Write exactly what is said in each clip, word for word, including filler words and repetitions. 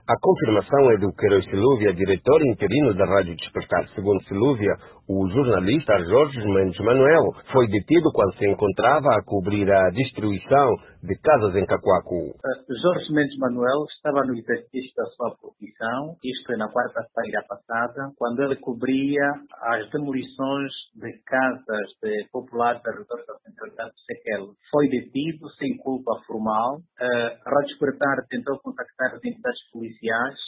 A confirmação é do Queiroz Silúvia, diretor interino da Rádio Despertar. Segundo Silúvia, o jornalista Jorge Mendes Manuel foi detido quando se encontrava a cobrir a destruição de casas em Cacoaco. Jorge Mendes Manuel estava no exercício da sua profissão, isto é, na quarta-feira passada, quando ele cobria as demolições de casas de populares ao redor da centralidade de Sequel. Foi detido sem culpa formal. A Rádio Despertar tentou contactar as entidades policiais.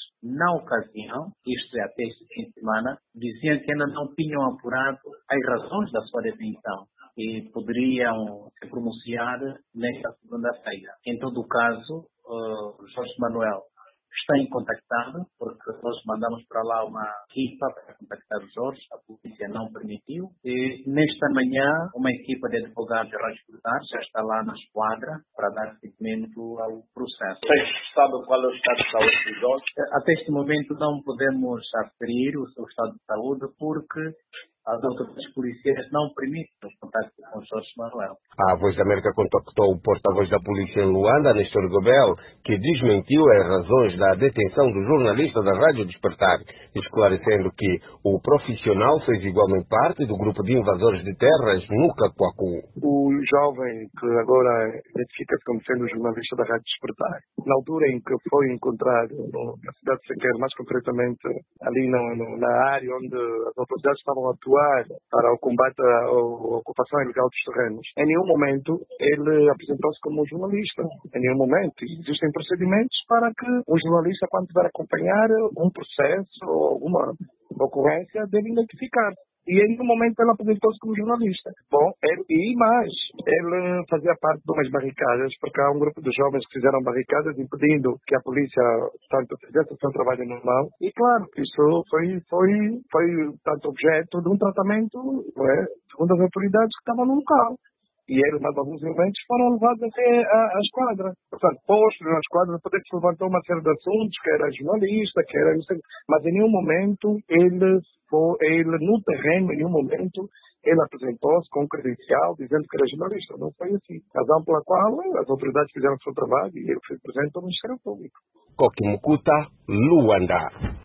Na ocasião, isto é, até este fim de semana, diziam que ainda não tinham apurado as razões da sua detenção e poderiam se pronunciar nesta segunda-feira. Em todo o caso, uh, Jorge Manuel está incontactável, porque nós mandamos para lá uma equipa para contactar o Jorge, a polícia não permitiu. E nesta manhã, uma equipa de advogados de Rádio Despertar já está lá na esquadra para dar seguimento ao processo. Vocês sabem qual é o estado de saúde do Jorge? Até este momento não podemos aferir o seu estado de saúde porque as autoridades policiais não permitem o contato com Jorge Manuel. A Voz da América contactou o porta-voz da polícia em Luanda, Nestor Gobel, que desmentiu as razões da detenção do jornalista da Rádio Despertar, esclarecendo que o profissional fez igualmente parte do grupo de invasores de terras no Cacoacu. O jovem que agora identifica-se como sendo o jornalista da Rádio Despertar, na altura em que foi encontrado no, na cidade de Sequer, mais concretamente ali no, no, na área onde as autoridades estavam a atuar para o combate à ocupação ilegal dos terrenos. Em nenhum momento ele apresentou-se como um jornalista. Em nenhum momento. Existem procedimentos para que um jornalista, quando tiver a acompanhar um processo ou alguma ocorrência, deve identificar. E em nenhum momento ele apresentou-se como jornalista. Bom, ele, e mais, ele fazia parte de umas barricadas, porque há um grupo de jovens que fizeram barricadas impedindo que a polícia, tanto, fizesse o seu trabalho normal. E claro, isso foi, foi, foi tanto objeto de um tratamento, não é, segundo as autoridades que estavam no local. E eles, mais alguns elementos, foram levados até à esquadra. Portanto, postos na esquadra, poder que se levantou uma série de assuntos, que era jornalista, que era... Mas em nenhum momento ele, foi, ele no terreno, em nenhum momento, ele apresentou-se com um credencial dizendo que era jornalista. Não foi assim. Razão pela qual as autoridades fizeram o seu trabalho e ele foi presente ao Ministério Público. Koki Mukuta, Luanda.